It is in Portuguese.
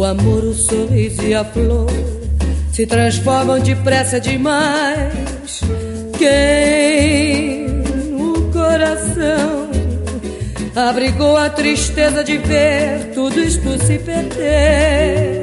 O amor, o sorriso e a flor se transformam depressa demais. Quem no coração abrigou a tristeza de ver tudo isto se perder?